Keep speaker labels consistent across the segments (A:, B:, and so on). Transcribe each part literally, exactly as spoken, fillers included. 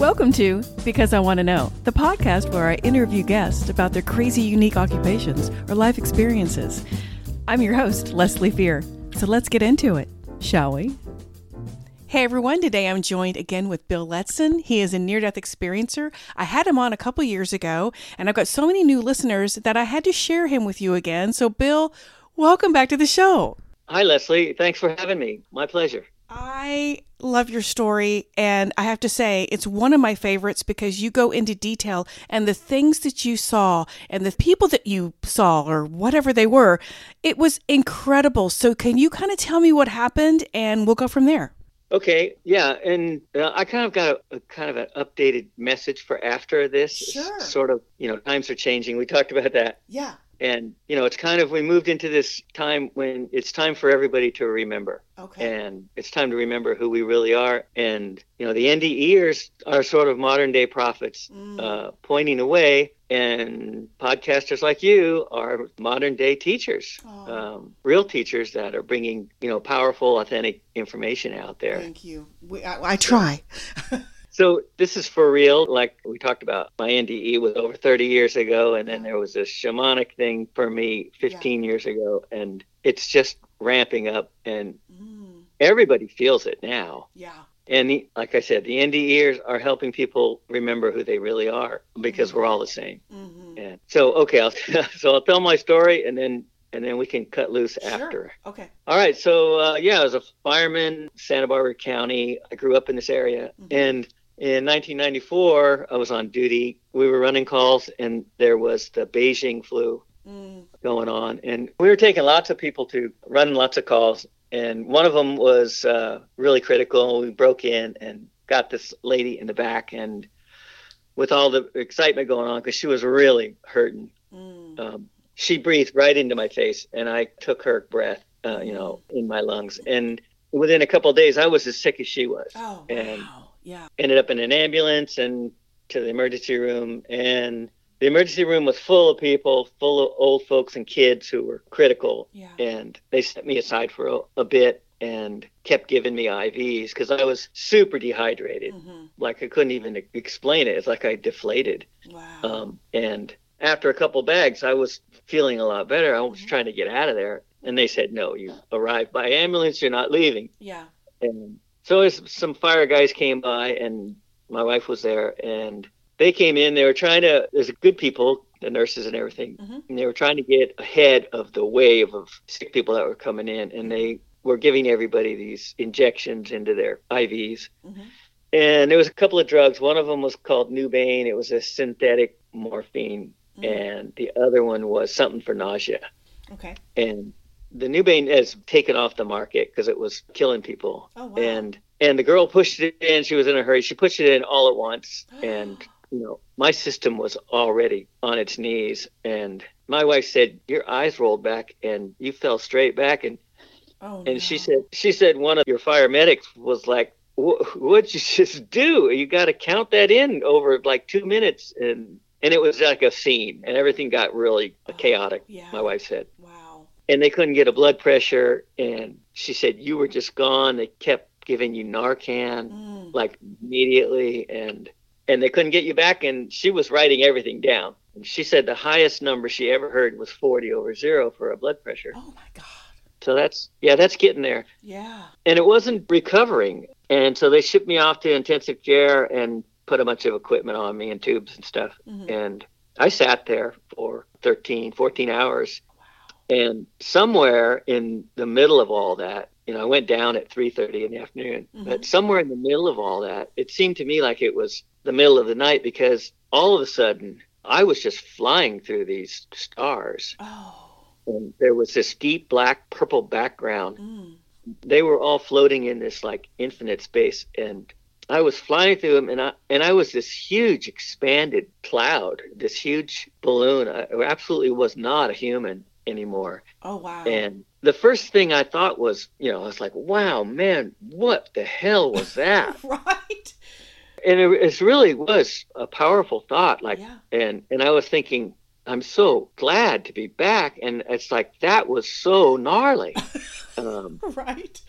A: Welcome to Because I Want to Know, the podcast where I interview guests about their crazy, unique occupations or life experiences. I'm your host, Leslie Fear. So let's get into it, shall we? Hey everyone, today I'm joined again with Bill Letson. He is a near-death experiencer. I had him on a couple years ago, and I've got so many new listeners that I had to share him with you again. So Bill, welcome back to the show.
B: Hi, Leslie. Thanks for having me. My pleasure.
A: I love your story, and I have to say it's one of my favorites because you go into detail, and the things that you saw and the people that you saw or whatever they were, it was incredible. So can you kind of tell me what happened, and we'll go from there?
B: Okay, yeah, and uh, I kind of got a, a kind of an updated message for after this.
A: Sure.
B: Sort of, you know, times are changing. We talked about that.
A: Yeah.
B: And, you know, it's kind of, we moved into this time when it's time for everybody to remember.
A: Okay.
B: And it's time to remember who we really are. And, you know, the N D Eers are sort of modern day prophets,
A: Mm.
B: uh, pointing the way. And podcasters like you are modern day teachers,
A: Oh.
B: um, real teachers that are bringing, you know, powerful, authentic information out there.
A: Thank you. We, I, I try.
B: So this is for real. Like we talked about, my N D E was over thirty years ago. And then there was this shamanic thing for me fifteen years ago. And it's just ramping up. And
A: Mm.
B: everybody feels it now.
A: Yeah.
B: And the, like I said, the N D Eers are helping people remember who they really are because
A: Mm-hmm.
B: we're all the same.
A: Mm-hmm.
B: And so, okay, I'll, so I'll tell my story and then and then we can cut loose
A: Sure.
B: after.
A: Okay.
B: All right. So, uh, yeah, I was a fireman, Santa Barbara County. I grew up in this area.
A: Mhm.
B: And in nineteen ninety-four, I was on duty. We were running calls, and there was the Beijing flu
A: Mm.
B: going on. And we were taking lots of people to run lots of calls. And one of them was uh, really critical. We broke in and got this lady in the back. And with all the excitement going on, because she was really hurting,
A: Mm.
B: um, she breathed right into my face. And I took her breath, uh, you know, in my lungs. And within a couple of days, I was as sick as she was.
A: Oh,
B: And
A: wow. Yeah.
B: ended up in an ambulance and to the emergency room. And the emergency room was full of people, full of old folks and kids who were critical.
A: Yeah.
B: And they set me aside for a, a bit and kept giving me I Vs because I was super dehydrated.
A: Mm-hmm.
B: Like I couldn't even e- explain it. It's like I deflated.
A: Wow.
B: Um, and after a couple bags, I was feeling a lot better. I was
A: Mhm.
B: trying to get out of there. And they said, no, you arrived by ambulance. You're not leaving.
A: Yeah.
B: And so as some fire guys came by and my wife was there and they came in, they were trying to, there's good people, the nurses and everything,
A: Mhm.
B: and they were trying to get ahead of the wave of sick people that were coming in. And they were giving everybody these injections into their I Vs.
A: Mm-hmm.
B: And there was a couple of drugs. One of them was called Nubane. It was a synthetic morphine.
A: Mm.
B: And the other one was something for nausea.
A: Okay.
B: And the Nubane has taken off the market because it was killing people.
A: Oh, wow.
B: And and the girl pushed it in. She was in a hurry. She pushed it in all at once. And, you know, my system was already on its knees. And my wife said, your eyes rolled back and you fell straight back. And
A: Oh,
B: and
A: no.
B: she said, she said one of your fire medics was like, what'd you just do? You got to count that in over like two minutes. And, and it was like a scene and everything got really
A: Oh,
B: chaotic,
A: yeah.
B: my wife said.
A: Wow.
B: And they couldn't get a blood pressure. And she said, you were just gone. They kept giving you Narcan,
A: Mm.
B: like immediately. And, and they couldn't get you back. And she was writing everything down. And she said the highest number she ever heard was forty over zero for a blood pressure.
A: Oh, my God.
B: So that's, yeah, that's getting there.
A: Yeah.
B: And it wasn't recovering. And so they shipped me off to intensive care and put a bunch of equipment on me and tubes and stuff.
A: Mhm.
B: And I sat there for thirteen, fourteen hours.
A: Wow.
B: And somewhere in the middle of all that, you know, I went down at three thirty in the afternoon,
A: Mhm.
B: but somewhere in the middle of all that, it seemed to me like it was the middle of the night because all of a sudden I was just flying through these stars.
A: Oh.
B: And there was this deep black purple background.
A: Mm.
B: They were all floating in this like infinite space. And I was flying through them and I, and I was this huge expanded cloud, this huge balloon. I absolutely was not a human anymore.
A: Oh, wow.
B: And the first thing I thought was, you know, I was like, wow, man, what the hell was that?
A: Right.
B: And it, it really was a powerful thought. Like,
A: Yeah.
B: and, and I was thinking, I'm so glad to be back. And it's like, that was so gnarly. Um,
A: Right.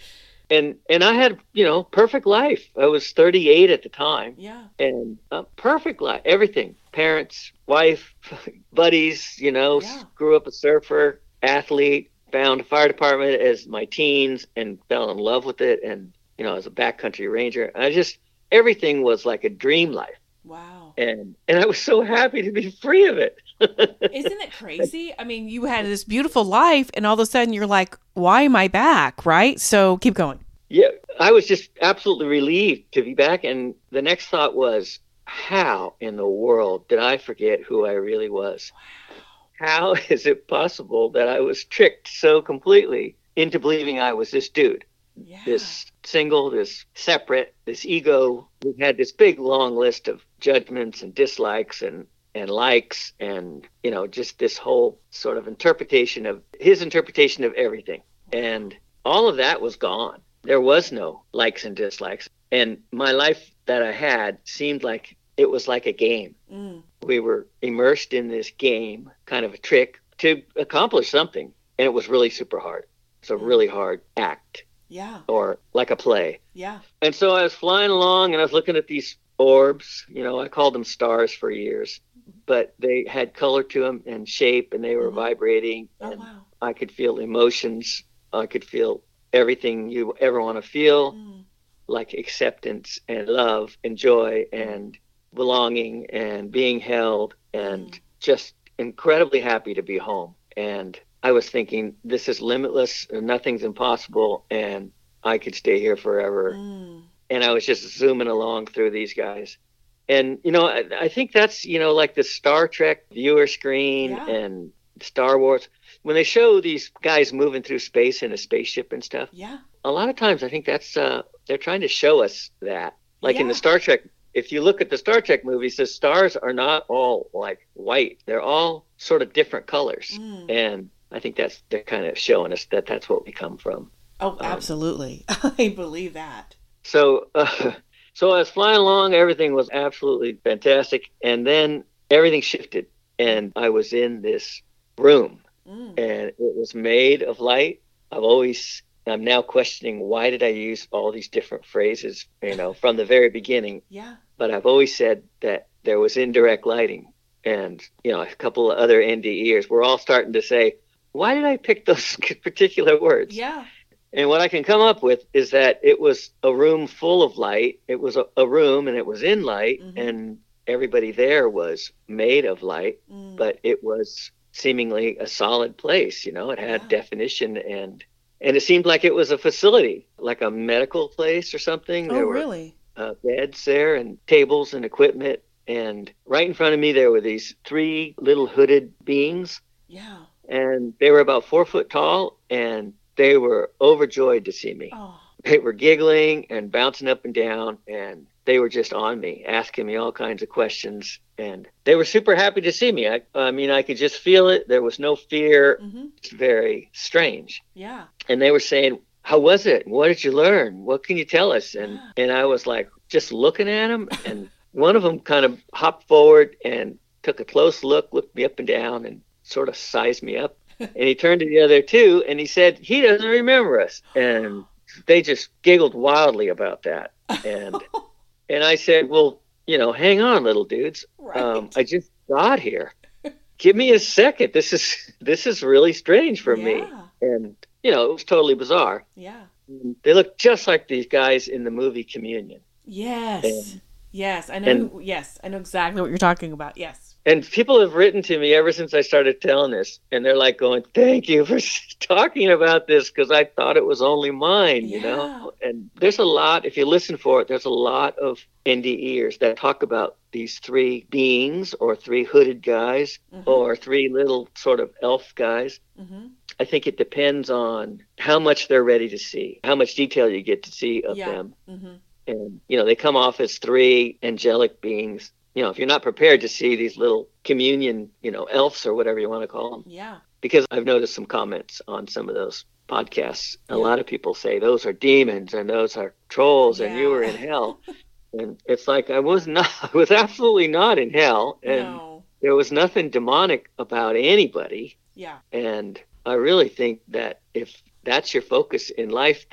B: And and I had, you know, perfect life. I was thirty-eight at the time.
A: Yeah.
B: And a perfect life, everything. Parents, wife, buddies, you know,
A: Yeah.
B: grew up a surfer, athlete, found a fire department as my teens and fell in love with it. And, you know, as a backcountry ranger, I just, everything was like a dream life.
A: Wow.
B: And and I was so happy to be free of it.
A: Isn't it crazy? I mean, you had this beautiful life and all of a sudden you're like, why am I back? Right? So keep going.
B: Yeah, I was just absolutely relieved to be back. And the next thought was, how in the world did I forget who I really was? Wow. How is it possible that I was tricked so completely into believing I was this dude? Yeah. This single, this separate, this ego. We had this big long list of judgments and dislikes and, and likes and, you know, just this whole sort of interpretation of his interpretation of everything. And all of that was gone. There was no likes and dislikes. And my life that I had seemed like it was like a game. Mm. We were immersed in this game, kind of a trick to accomplish something. And it was really super hard. It's a mm. really hard act.
A: Yeah.
B: Or like a play.
A: Yeah.
B: And so I was flying along and I was looking at these orbs. You know, I called them stars for years, but they had color to them and shape and they were mm-hmm. vibrating.
A: Oh,
B: and
A: wow.
B: I could feel emotions. I could feel everything you ever want to feel, mm. like acceptance and love and joy and belonging and being held and mm. just incredibly happy to be home. And I was thinking, this is limitless and nothing's impossible and I could stay here forever. Mm. And I was just zooming along through these guys. And, you know, I, I think that's, you know, like the Star Trek viewer screen yeah. and Star Wars. When they show these guys moving through space in a spaceship and stuff,
A: yeah,
B: a lot of times I think that's, uh, they're trying to show us that. Like yeah. in the Star Trek, if you look at the Star Trek movies, the stars are not all like white. They're all sort of different colors. Mm. And I think that's, they're kind of showing us that that's what we come from.
A: Oh, absolutely. Um, I believe that.
B: So, uh, so I was flying along. Everything was absolutely fantastic. And then everything shifted and I was in this room mm. and it was made of light. I've always, I'm now questioning why did I use all these different phrases, you know, from the very beginning.
A: Yeah.
B: But I've always said that there was indirect lighting and, you know, a couple of other N D Ers were all starting to say, why did I pick those particular words?
A: Yeah.
B: And what I can come up with is that it was a room full of light. It was a, a room and it was in light mm-hmm. and everybody there was made of light, mm. but it was seemingly a solid place. You know, it had yeah. definition and, and it seemed like it was a facility, like a medical place or something.
A: Oh,
B: there were
A: really?
B: Uh, beds there and tables and equipment. And right in front of me, there were these three little hooded beings.
A: Yeah.
B: And they were about four foot tall and they were overjoyed to see me. Oh. They were giggling and bouncing up and down, and they were just on me, asking me all kinds of questions. And they were super happy to see me. I, I mean, I could just feel it. There was no fear. Mm-hmm. It's very strange.
A: Yeah.
B: And they were saying, how was it? What did you learn? What can you tell us? And, yeah. and I was like, just looking at them. And one of them kind of hopped forward and took a close look, looked me up and down, and sort of sized me up. And he turned to the other two and he said, he doesn't remember us. And they just giggled wildly about that. And and I said, well, you know, hang on, little dudes.
A: Right.
B: Um, I just got here. Give me a second. This is this is really strange for
A: yeah.
B: me. And, you know, it was totally bizarre.
A: Yeah.
B: And they look just like these guys in the movie Communion.
A: Yes.
B: And,
A: yes. I know.
B: and,
A: yes. I know exactly what you're talking about. Yes.
B: And people have written to me ever since I started telling this, and they're like going, thank you for talking about this because I thought it was only mine, you
A: yeah.
B: know? And there's a lot, if you listen for it, there's a lot of N D Ers that talk about these three beings or three hooded guys mm-hmm. or three little sort of elf guys. Mm-hmm. I think it depends on how much they're ready to see, how much detail you get to see of
A: yeah.
B: them.
A: Mm-hmm.
B: And, you know, they come off as three angelic beings. You know, if you're not prepared to see these little communion, you know, elves or whatever you want to call them.
A: Yeah.
B: Because I've noticed some comments on some of those podcasts. A
A: yeah.
B: lot of people say those are demons and those are trolls
A: yeah.
B: and you were in hell. And it's like, I was not, I was absolutely not in hell. And
A: no.
B: there was nothing demonic about anybody.
A: Yeah.
B: And I really think that if that's your focus in life, then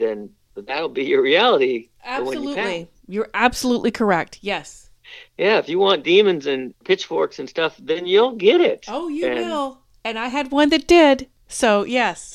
B: that'll be your reality.
A: Absolutely. You're absolutely correct. Yes.
B: Yeah, if you want demons and pitchforks and stuff, then you'll get it.
A: Oh, you
B: and,
A: will. And I had one that did. So, yes.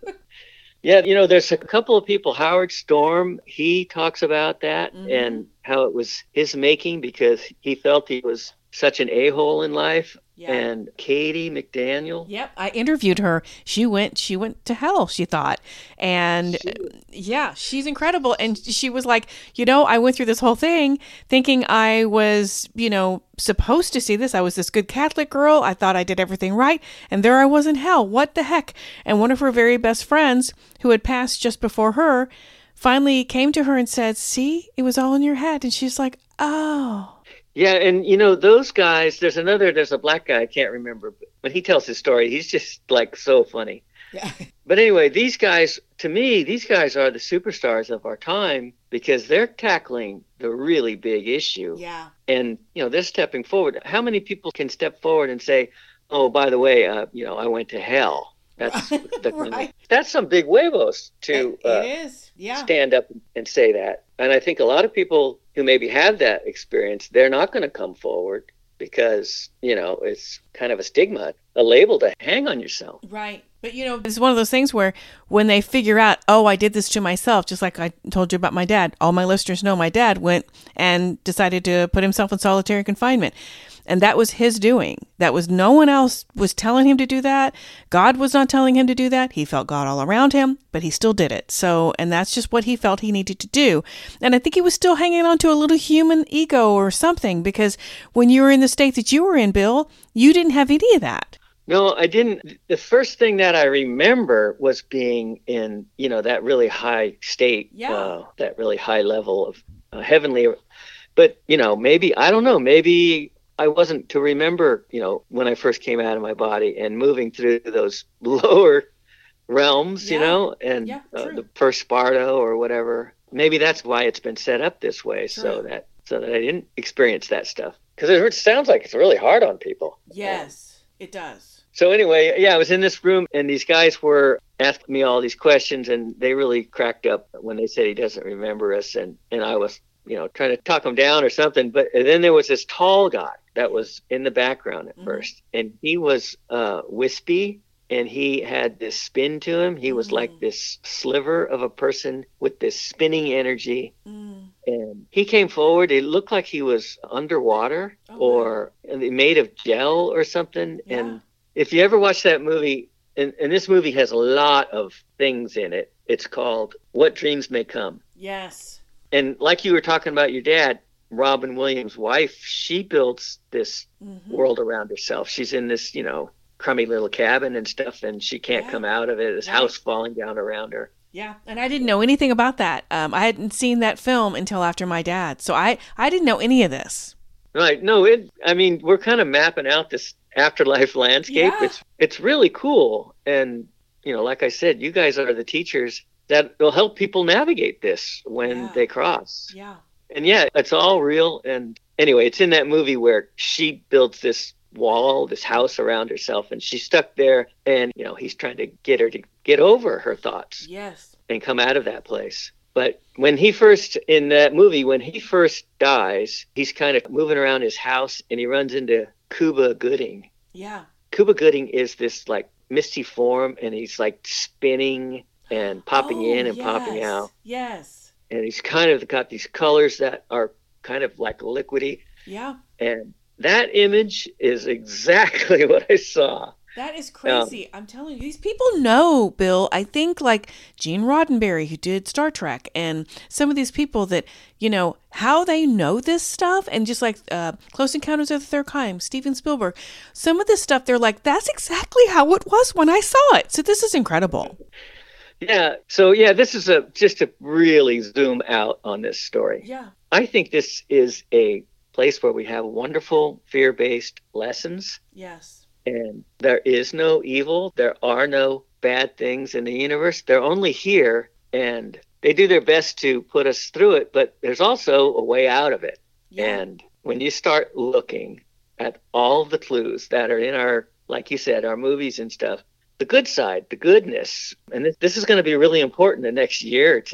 B: Yeah, you know, there's a couple of people, Howard Storm, he talks about that mm-hmm. and how it was his making because he felt he was such an a-hole in life. Yeah. And Katie McDaniel.
A: Yep, I interviewed her. She went she went to hell, she thought. And she, yeah, she's incredible. And she was like, you know, I went through this whole thing thinking I was, you know, supposed to see this. I was this good Catholic girl. I thought I did everything right. And there I was in hell. What the heck? And one of her very best friends who had passed just before her finally came to her and said, see, it was all in your head. And she's like, oh.
B: Yeah, and you know, those guys, there's another, there's a black guy, I can't remember, but when he tells his story, he's just like so funny. Yeah. But anyway, these guys, to me, these guys are the superstars of our time because they're tackling the really big issue.
A: Yeah.
B: And, you know, they're stepping forward. How many people can step forward and say, oh, by the way, uh, you know, I went to hell. That's the, right. That's some big huevos to
A: it,
B: uh,
A: it is. Yeah.
B: stand up and say that. And I think a lot of people who maybe have that experience, they're not going to come forward because, you know, it's kind of a stigma, a label to hang on yourself.
A: Right. But, you know, it's one of those things where when they figure out, oh, I did this to myself, just like I told you about my dad. All my listeners know my dad went and decided to put himself in solitary confinement. And that was his doing. That was no one else was telling him to do that. God was not telling him to do that. He felt God all around him, but he still did it. So, and that's just what he felt he needed to do. And I think he was still hanging on to a little human ego or something, because when you were in the state that you were in, Bill, you didn't have any of that.
B: No, I didn't. The first thing that I remember was being in, you know, that really high state,
A: yeah.
B: uh, that really high level of uh, heavenly. But, you know, maybe, I don't know, maybe I wasn't to remember, you know, when I first came out of my body and moving through those lower realms, yeah. you know, and
A: yeah,
B: uh, the first Sparta or whatever. Maybe that's why it's been set up this way, true. so that so that I didn't experience that stuff. Because it sounds like it's really hard on people.
A: Yes, it does.
B: So anyway, yeah, I was in this room and these guys were asking me all these questions and they really cracked up when they said he doesn't remember us. And, and I was, you know, trying to talk him down or something. But then there was this tall guy that was in the background at mm-hmm. first. And he was uh, wispy and he had this spin to him. He was mm-hmm. like this sliver of a person with this spinning energy. Mm. And he came forward. It looked like he was underwater oh, or wow. made of gel or something. Yeah. And if you ever watch that movie, and, and this movie has a lot of things in it, it's called What Dreams May Come.
A: Yes.
B: And like you were talking about your dad, Robin Williams' wife, she builds this mm-hmm. world around herself. She's in this, you know, crummy little cabin and stuff, and she can't yeah. come out of it. This right. house falling down around her.
A: Yeah, and I didn't know anything about that. Um, I hadn't seen that film until after my dad, so I, I didn't know any of this.
B: Right. No, it. I mean, we're kind of mapping out this afterlife landscape.
A: Yeah.
B: It's it's really cool, and you know, like I said, you guys are the teachers that will help people navigate this when
A: yeah.
B: they cross.
A: Yeah.
B: And yeah, it's all real. And anyway, it's in that movie where she builds this wall, this house around herself, and she's stuck there. And, you know, he's trying to get her to get over her thoughts.
A: Yes.
B: And come out of that place. But when he first, in that movie, when he first dies, he's kind of moving around his house and he runs into Cuba Gooding.
A: Yeah.
B: Cuba Gooding is this like misty form and he's like spinning and popping
A: oh,
B: in and
A: yes.
B: popping out.
A: Yes.
B: And he's kind of got these colors that are kind of like liquidy.
A: Yeah.
B: And that image is exactly what I saw.
A: That is crazy. Um, I'm telling you, these people know, Bill. I think like Gene Roddenberry, who did Star Trek, and some of these people that, you know, how they know this stuff, and just like uh, Close Encounters of the Third Kind, Steven Spielberg, some of this stuff, they're like, that's exactly how it was when I saw it. So this is incredible.
B: Yeah. So, yeah, this is a just to really zoom out on this story.
A: Yeah.
B: I think this is a place where we have wonderful fear-based lessons.
A: Yes.
B: And there is no evil. There are no bad things in the universe. They're only here, and they do their best to put us through it, but there's also a way out of it. Yeah. And when you start looking at all the clues that are in our, like you said, our movies and stuff, the good side, the goodness, and this, this is going to be really important the next year or two.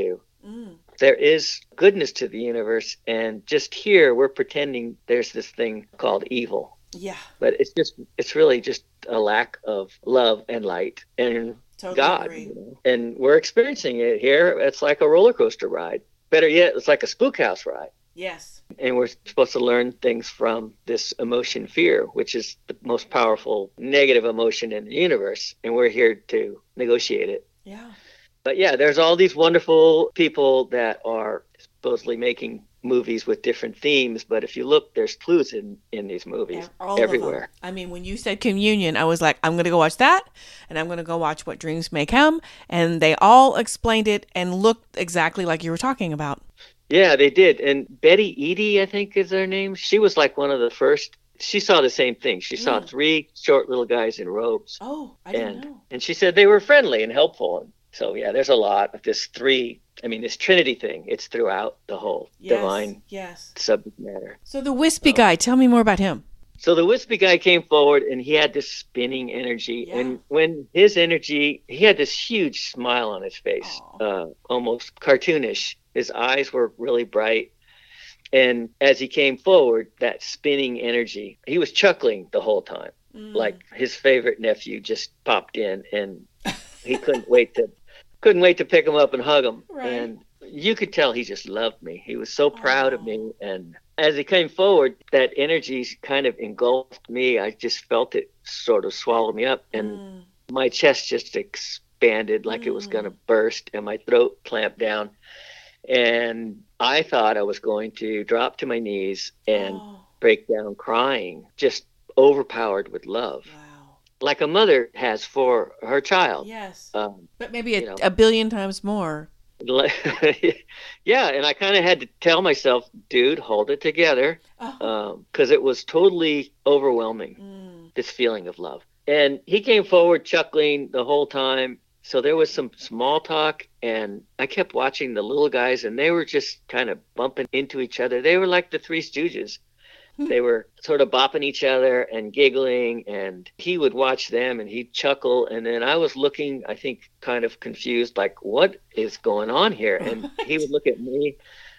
A: Mm.
B: There is goodness to the universe, and just here we're pretending there's this thing called evil.
A: Yeah.
B: But it's just, it's really just a lack of love and light and
A: Totally
B: God.
A: agree.
B: You know? And we're experiencing it here. It's like a roller coaster ride. Better yet, it's like a spook house ride.
A: Yes.
B: And we're supposed to learn things from this emotion, fear, which is the most powerful negative emotion in the universe. And we're here to negotiate it.
A: Yeah.
B: But yeah, there's all these wonderful people that are supposedly making movies with different themes. But if you look, there's clues in, in these movies
A: All
B: everywhere.
A: Of them. I mean, when you said Communion, I was like, I'm going to go watch that. And I'm going to go watch What Dreams May Come. And they all explained it and looked exactly like you were talking about.
B: Yeah, they did. And Betty Eadie, I think is her name. She was like one of the first. She saw the same thing. She saw
A: Mm.
B: three short little guys in robes.
A: Oh, I didn't
B: and,
A: know.
B: And she said they were friendly and helpful. So yeah, there's a lot of this three, I mean, this Trinity thing. It's throughout the whole
A: Yes.
B: divine
A: Yes.
B: subject matter.
A: So the wispy
B: So-
A: guy, tell me more about him.
B: So the wispy guy came forward and he had this spinning energy.
A: Yeah.
B: And when his energy, he had this huge smile on his face, uh, almost cartoonish. His eyes were really bright. And as he came forward, that spinning energy, he was chuckling the whole time.
A: Mm.
B: Like his favorite nephew just popped in and he couldn't wait to couldn't wait to pick him up and hug him.
A: Right.
B: And you could tell he just loved me. He was so proud of
A: Oh.
B: me. And as he came forward, that energy kind of engulfed me. I just felt it sort of swallow me up. And
A: Mm.
B: my chest just expanded like it was
A: Mm.
B: going to burst and my throat clamped down. And I thought I was going to drop to my knees and
A: Oh,
B: break down crying, just overpowered with love,
A: wow.
B: like a mother has for her child.
A: Yes.
B: Um,
A: But maybe a,
B: you know.
A: a billion times more.
B: yeah, and I kind of had to tell myself, dude, hold it together,
A: Oh.
B: because it was totally overwhelming,
A: Mm.
B: this feeling of love. And he came forward chuckling the whole time. So there was some small talk, and I kept watching the little guys, and they were just kind of bumping into each other. They were like the Three Stooges. They were sort of bopping each other and giggling, and he would watch them and he'd chuckle. And then I was looking, I think, kind of confused, like, what is going on here? And he would look at me.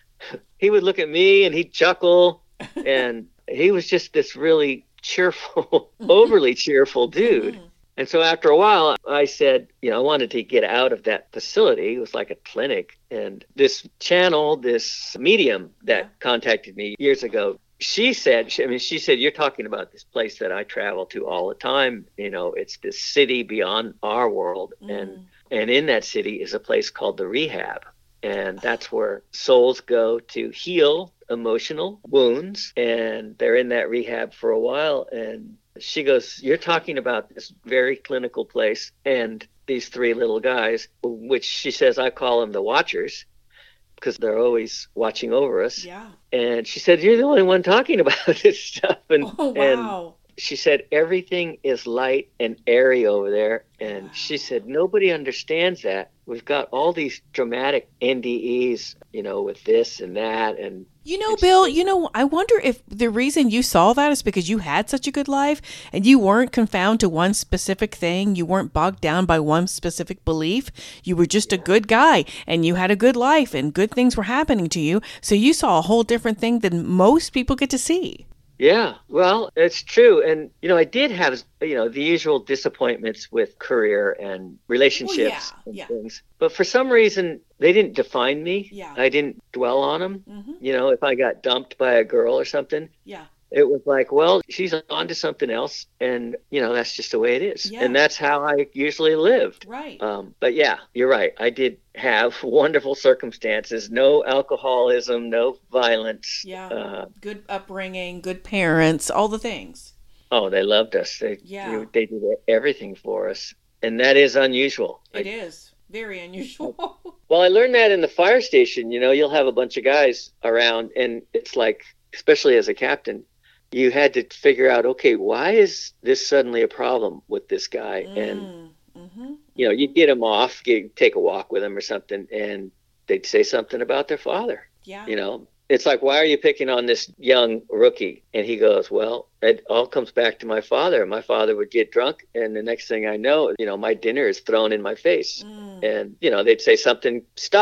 B: He would look at me and he'd chuckle. And he was just this really cheerful, overly cheerful dude.
A: Mhm.
B: And so after a while, I said, you know, I wanted to get out of that facility. It was like a clinic. And this channel, this medium that
A: Yeah.
B: contacted me years ago, she said, she, I mean, she said, you're talking about this place that I travel to all the time. You know, it's this city beyond our world. And,
A: Mm.
B: and in that city is a place called the Rehab. And that's where souls go to heal emotional wounds. And they're in that rehab for a while. And she goes, you're talking about this very clinical place and these three little guys, which she says, I call them the Watchers because they're always watching over us.
A: Yeah.
B: And she said, you're the only one talking about this stuff. And,
A: Oh,
B: and
A: wow.
B: she said, everything is light and airy over there. And
A: Wow.
B: she said, nobody understands that. We've got all these dramatic N D Es, you know, with this and that. And
A: You know,
B: It's-
A: Bill, you know, I wonder if the reason you saw that is because you had such a good life and you weren't confounded to one specific thing. You weren't bogged down by one specific belief. You were just a good guy and you had a good life and good things were happening to you. So you saw a whole different thing than most people get to see.
B: yeah, well, it's true. And, you know, I did have, you know, the usual disappointments with career and relationships
A: Well, yeah,
B: and
A: yeah.
B: things. But for some reason, they didn't define me.
A: Yeah.
B: I didn't dwell on them.
A: Mm-hmm.
B: You know, if I got dumped by a girl or something,
A: Yeah.
B: it was like, well, she's on to something else. And, you know, that's just the way it is.
A: Yeah.
B: And that's how I usually lived.
A: Right.
B: Um, but yeah, you're right. I did have wonderful circumstances, no alcoholism, no violence.
A: Yeah.
B: Uh,
A: Good upbringing, good parents, all the things.
B: oh, they loved us. They,
A: Yeah.
B: they did everything for us. And that is unusual.
A: It
B: I-
A: is very unusual.
B: Well, I learned that in the fire station. You know, you'll have a bunch of guys around, and it's like, especially as a captain, you had to figure out, okay, why is this suddenly a problem with this guy? And,
A: Mm, mm-hmm.
B: you know, you'd get him off, get, take a walk with him or something, and they'd say something about their father.
A: Yeah.
B: You know, it's like, why are you picking on this young rookie? And he goes, well, it all comes back to my father. My father would get drunk, and the next thing I know, you know, my dinner is thrown in my face.
A: Mm,
B: And, you know, they'd say something stuck.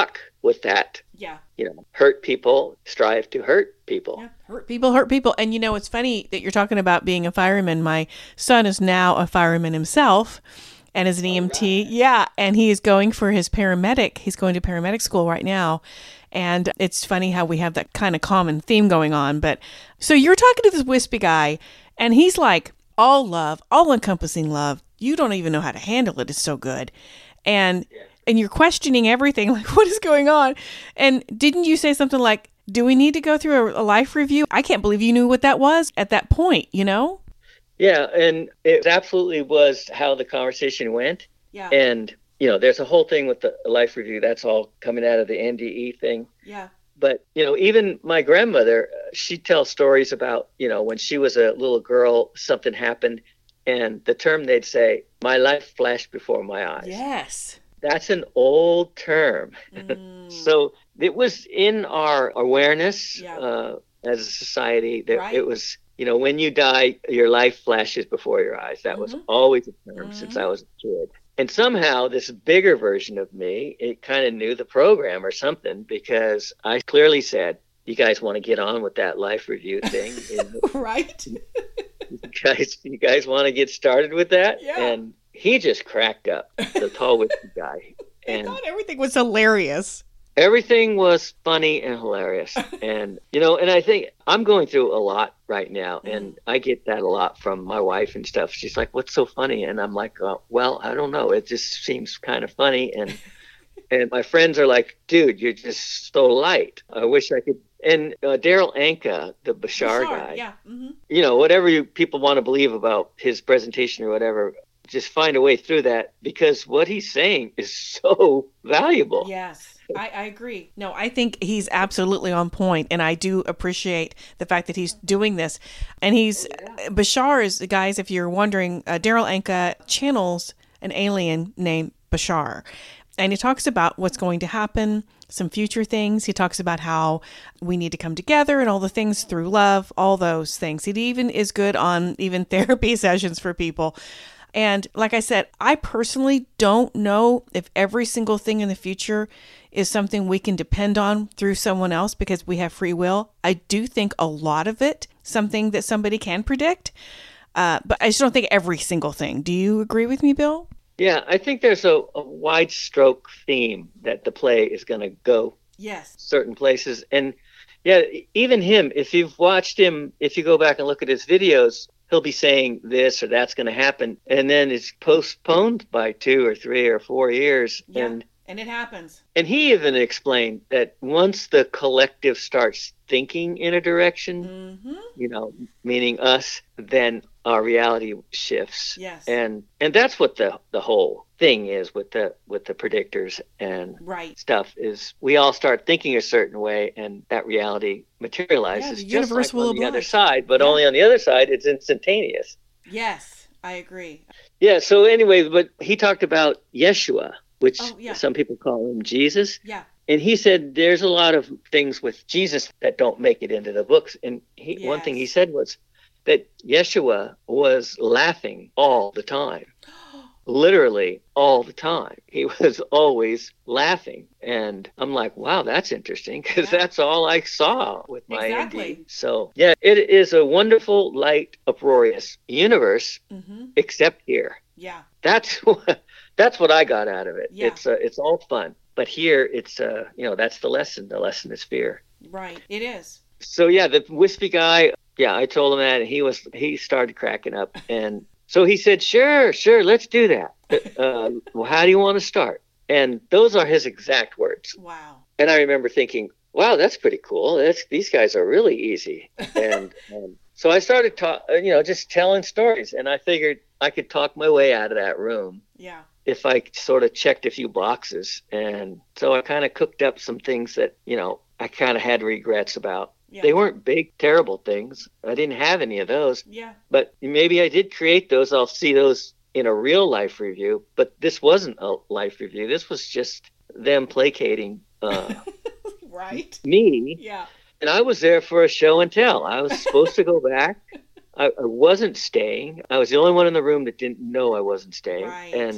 B: with that.
A: Yeah.
B: You know, hurt people, strive to hurt people.
A: Yeah. Hurt people, hurt people. And you know, it's funny that you're talking about being a fireman. My son is now a fireman himself and is an E M T. Right. Yeah. And he is going for his paramedic. He's going to paramedic school right now. And it's funny how we have that kind of common theme going on. But so you're talking to this wispy guy and he's like, all love, all encompassing love. You don't even know how to handle it. It's so good. And yeah. and you're questioning everything, like, what is going on? And didn't you say something like, do we need to go through a, a life review? I can't believe you knew what that was at that point, you know?
B: Yeah, and it absolutely was how the conversation went.
A: Yeah.
B: And, you know, there's a whole thing with the life review. That's all coming out of the N D E thing.
A: Yeah.
B: But, you know, even my grandmother, she'd tell stories about, you know, when she was a little girl, something happened. And the term they'd say, my life flashed before my eyes.
A: Yes.
B: That's an old term.
A: Mm.
B: So it was in our awareness
A: yeah.
B: uh, as a society that
A: right.
B: it was, you know, when you die, your life flashes before your eyes. That mm-hmm. was always a term mm-hmm. since I was a kid. And somehow this bigger version of me, it kind of knew the program or something, because I clearly said, you guys want to get on with that life review thing?
A: Right.
B: You guys, you guys want to get started with that?
A: Yeah.
B: And he just cracked up, the tall whiskey guy.
A: And I thought everything was hilarious.
B: Everything was funny and hilarious. And, you know, and I think I'm going through a lot right now. And I get that a lot from my wife and stuff. She's like, what's so funny? And I'm like, uh, well, I don't know. It just seems kind of funny. And and my friends are like, dude, you're just so light. I wish I could. And uh, Daryl Anka, the Bashar, Bashar guy,
A: yeah. mm-hmm.
B: you know, whatever you, people want to believe about his presentation or whatever, just find a way through that, because what he's saying is so valuable.
A: Yes, I, I agree. No, I think he's absolutely on point, and I do appreciate the fact that he's doing this. And he's, oh, yeah. Bashar is, guys, if you're wondering, uh, Daryl Anka channels an alien named Bashar. And he talks about what's going to happen, some future things. He talks about how we need to come together and all the things through love, all those things. He even is good on even therapy sessions for people. And like I said, I personally don't know if every single thing in the future is something we can depend on through someone else because we have free will. I do think a lot of it, something that somebody can predict. Uh, but I just don't think every single thing. Do you agree with me, Bill?
B: Yeah, I think there's a, a wide stroke theme that the play is going to go
A: yes.
B: certain places. And yeah, even him, if you've watched him, if you go back and look at his videos, he'll be saying this or that's going to happen. And then it's postponed by two or three or four years.
A: Yeah,
B: and
A: and it happens.
B: And he even explained that once the collective starts thinking in a direction,
A: mm-hmm.
B: you know, meaning us, then our reality shifts.
A: Yes.
B: And and that's what the the whole thing is with the with the predictors and
A: right.
B: stuff is we all start thinking a certain way and that reality materializes.
A: Yeah, the
B: just
A: universe
B: like
A: will
B: on the
A: oblige.
B: other side, but
A: yeah.
B: only on the other side it's instantaneous.
A: Yes, I agree.
B: Yeah, so anyway, but he talked about Yeshua, which
A: oh, yeah.
B: some people call him Jesus.
A: Yeah.
B: And he said there's a lot of things with Jesus that don't make it into the books. And he,
A: yes.
B: one thing he said was that Yeshua was laughing all the time, literally all the time. He was always laughing. And I'm like, wow, that's interesting, because yeah. that's all I saw with my
A: exactly.
B: N D. So, yeah, it is a wonderful, light, uproarious universe,
A: mm-hmm.
B: except here.
A: Yeah.
B: That's what, that's what I got out of it.
A: Yeah.
B: It's uh, it's all fun. But here, it's, uh, you know, that's the lesson. The lesson is fear.
A: Right. It is.
B: So, yeah, the wispy guy, yeah, I told him that, and he was, he started cracking up. And so he said, sure, sure, let's do that. Uh, well, how do you want to start? And those are his exact words.
A: Wow.
B: And I remember thinking, wow, that's pretty cool. That's, these guys are really easy. And um, so I started, ta- you know, just telling stories. And I figured I could talk my way out of that room.
A: Yeah.
B: If I sort of checked a few boxes. And so I kind of cooked up some things that, you know, I kind of had regrets about. Yeah. They weren't big, terrible things. I didn't have any of those.
A: Yeah.
B: But maybe I did create those. I'll see those in a real life review. But this wasn't a life review. This was just them placating uh,
A: right.
B: me.
A: Yeah.
B: And I was there for a show and tell. I was supposed to go back. I, I wasn't staying. I was the only one in the room that didn't know I wasn't staying.
A: Right.
B: And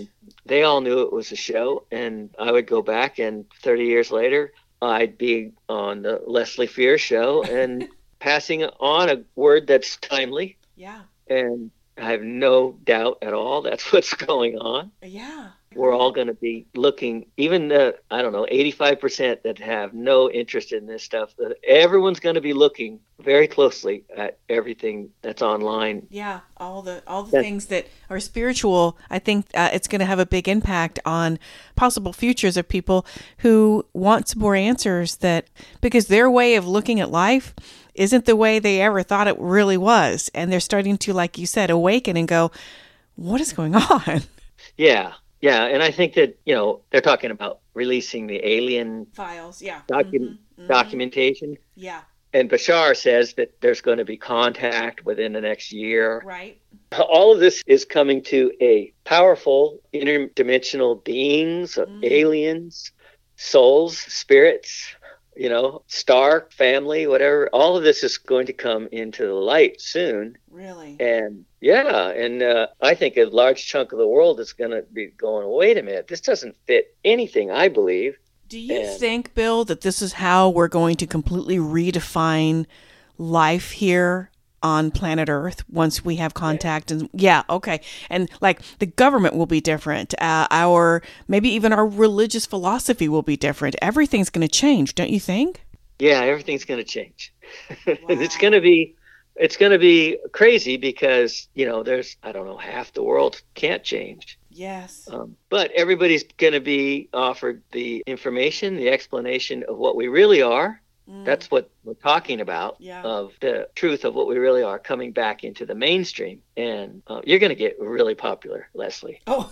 B: they all knew it was a show, and I would go back, and thirty years later, I'd be on the Leslie Fear show and passing on a word that's timely.
A: Yeah.
B: And I have no doubt at all that's what's going on.
A: Yeah.
B: We're all going to be looking, even the, I don't know, eighty-five percent that have no interest in this stuff, uh, everyone's going to be looking very closely at everything that's online.
A: Yeah, all the all the things that are spiritual. I think uh, it's going to have a big impact on possible futures of people who want some more answers, that because their way of looking at life isn't the way they ever thought it really was. And they're starting to, like you said, awaken and go, what is going on?
B: Yeah. Yeah, and I think that, you know, they're talking about releasing the alien
A: files, yeah,
B: docu- mm-hmm, mm-hmm. documentation.
A: Yeah.
B: And Bashar says that there's going to be contact within the next year.
A: Right.
B: All of this is coming to a powerful interdimensional beings, mm. aliens, souls, spirits, you know, star family, whatever. All of this is going to come into the light soon.
A: Really?
B: And yeah, and uh, I think a large chunk of the world is going to be going, wait a minute, this doesn't fit anything I believe.
A: Do you
B: and,
A: think, Bill, that this is how we're going to completely redefine life here on planet Earth once we have contact? And yeah, okay. And like the government will be different. Uh, our, maybe even our religious philosophy will be different. Everything's going to change, don't you think?
B: Yeah, everything's going to change.
A: Wow.
B: It's going to be, it's going to be crazy because, you know, there's, I don't know, half the world can't change.
A: Yes.
B: Um, but everybody's going to be offered the information, the explanation of what we really are. Mm. That's what we're talking about,
A: yeah.
B: of the truth of what we really are coming back into the mainstream. And uh, you're going to get really popular, Leslie.
A: Oh,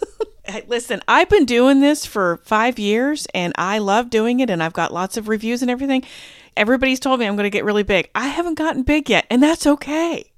A: listen, I've been doing this for five years and I love doing it. And I've got lots of reviews and everything. Everybody's told me I'm going to get really big. I haven't gotten big yet, and that's okay.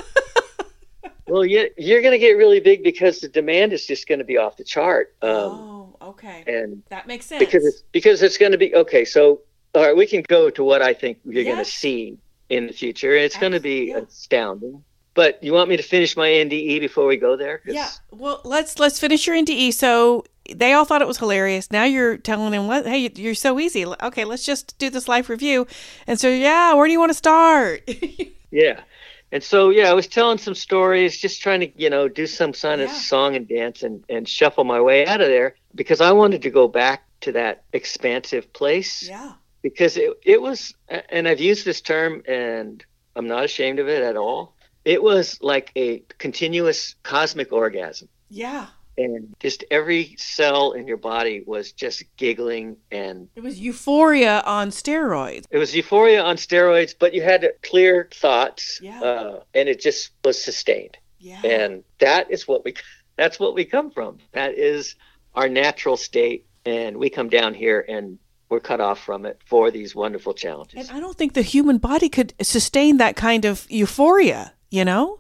B: Well, you're, you're going to get really big because the demand is just going to be off the chart. Um,
A: oh, okay.
B: And
A: that makes sense.
B: Because it's, because it's going to be, okay, so all right, we can go to what I think you're yes. going to see in the future. It's going to be yeah. astounding. But you want me to finish my N D E before we go there?
A: Yeah. Well, let's let's finish your N D E. So they all thought it was hilarious. Now you're telling them, "What? Hey, you're so easy. Okay, let's just do this life review." And so, yeah, where do you want to start?
B: Yeah. And so, yeah, I was telling some stories, just trying to, you know, do some kind of
A: yeah.
B: song and dance and, and shuffle my way out of there because I wanted to go back to that expansive place.
A: Yeah.
B: Because it, it was, and I've used this term and I'm not ashamed of it at all. It was like a continuous cosmic orgasm.
A: Yeah.
B: And just every cell in your body was just giggling, and
A: it was euphoria on steroids.
B: It was euphoria on steroids, but you had clear thoughts,
A: yeah.
B: uh, and it just was sustained.
A: Yeah.
B: And that is what we, that's what we come from. That is our natural state, and we come down here and we're cut off from it for these wonderful challenges.
A: And I don't think the human body could sustain that kind of euphoria, you know?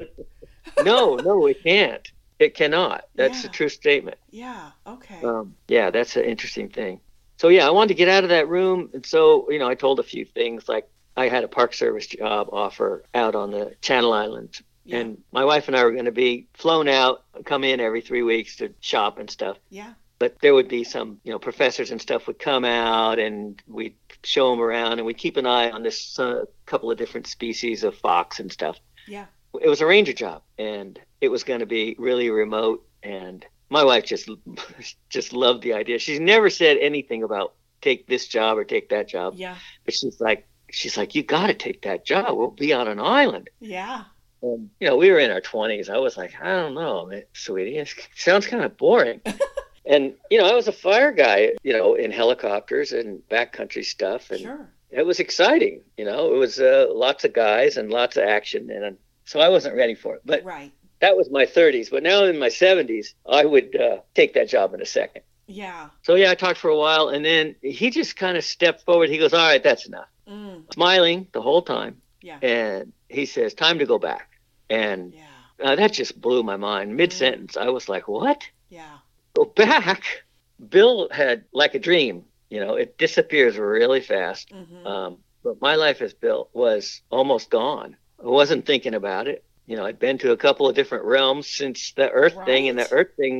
B: no, no, it can't. It cannot. That's
A: yeah.
B: a true statement.
A: Yeah. Okay.
B: Um, yeah, that's an interesting thing. So, yeah, I wanted to get out of that room. And so, you know, I told a few things, like I had a Park Service job offer out on the Channel Islands. Yeah. And my wife and I were going to be flown out, come in every three weeks to shop and stuff.
A: Yeah.
B: But there would be some, you know, professors and stuff would come out and we'd show them around and we'd keep an eye on this uh, couple of different species of fox and stuff.
A: Yeah.
B: It was a ranger job and it was going to be really remote. And my wife just just loved the idea. She's never said anything about take this job or take that job.
A: Yeah.
B: But she's like, she's like, you got to take that job. We'll be on an island.
A: Yeah.
B: And, you know, we were in our twenties. I was like, I don't know, sweetie. It sounds kind of boring. And, you know, I was a fire guy, you know, in helicopters and backcountry stuff. And
A: sure.
B: It was exciting. You know, it was uh, lots of guys and lots of action. And so I wasn't ready for it. But
A: right.
B: That was my thirties. But now in my seventies, I would uh, take that job in a second.
A: Yeah.
B: So, yeah, I talked for a while. And then he just kind of stepped forward. He goes, all right, that's enough.
A: Mm.
B: Smiling the whole time.
A: Yeah.
B: And he says, time to go back. And
A: yeah.
B: uh, that just blew my mind. Mid-sentence, mm. I was like, what?
A: Yeah.
B: Go back? Bill had like a dream. You know, it disappears really fast.
A: Mm-hmm.
B: Um, but my life as Bill was almost gone. I wasn't thinking about it. You know, I'd been to a couple of different realms since the Earth
A: right.
B: thing, and the Earth thing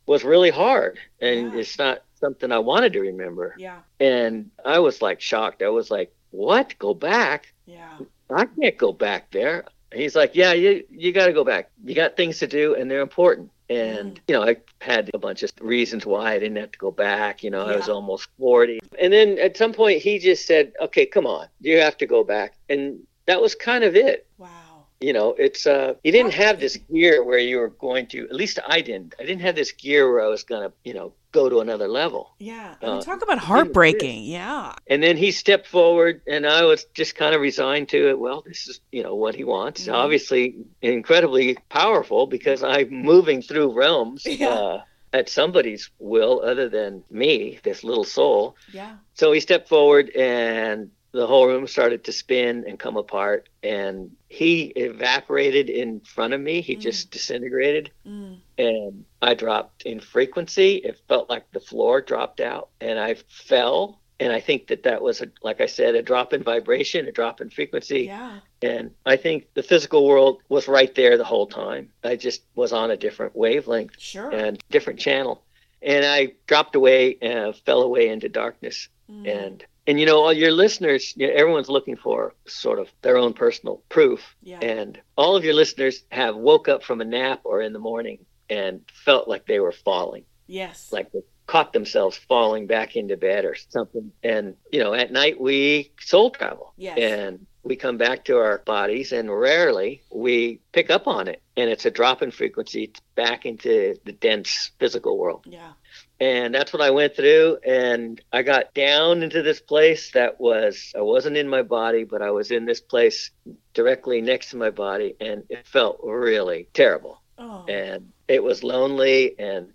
B: was really hard, and
A: Yeah.
B: it's not something I wanted to remember.
A: Yeah.
B: And I was like shocked. I was like, what? Go back?
A: Yeah.
B: I can't go back there. He's like, yeah, you you got to go back. You got things to do, and they're important. And,
A: Mm.
B: you know, I had a bunch of reasons why I didn't have to go back. You know, I was
A: Yeah.
B: almost forty. And then at some point, he just said, okay, come on, you have to go back. And that was kind of it.
A: Wow.
B: You know, it's, uh, you didn't have this gear where you were going to, at least I didn't. I didn't have this gear where I was going to, you know, go to another level.
A: Yeah. I mean,
B: Uh,
A: talk about heartbreaking. Yeah.
B: And then he stepped forward, and I was just kind of resigned to it. Well, this is, you know, what he wants.
A: Mhm.
B: Obviously, incredibly powerful because I'm moving through realms
A: Yeah.
B: uh, at somebody's will other than me, this little soul.
A: Yeah.
B: So he stepped forward, and the whole room started to spin and come apart. And he evaporated in front of me. He
A: Mm.
B: just disintegrated.
A: Mm.
B: And I dropped in frequency. It felt like the floor dropped out, and I fell. And I think that that was, a, like I said, a drop in vibration, a drop in frequency.
A: Yeah.
B: And I think the physical world was right there the whole time. I just was on a different wavelength
A: Sure.
B: and different channel. And I dropped away and fell away into darkness.
A: Mm.
B: And, and you know, all your listeners, you know, everyone's looking for sort of their own personal proof.
A: Yeah.
B: And all of your listeners have woke up from a nap or in the morning and felt like they were falling,
A: Yes.
B: like they caught themselves falling back into bed or something. And, you know, at night we soul travel.
A: Yes.
B: And we come back to our bodies, and rarely we pick up on it. And it's a drop in frequency back into the dense physical world.
A: Yeah.
B: And that's what I went through. And I got down into this place that was, I wasn't in my body, but I was in this place directly next to my body. And it felt really terrible.
A: Oh.
B: And it was lonely and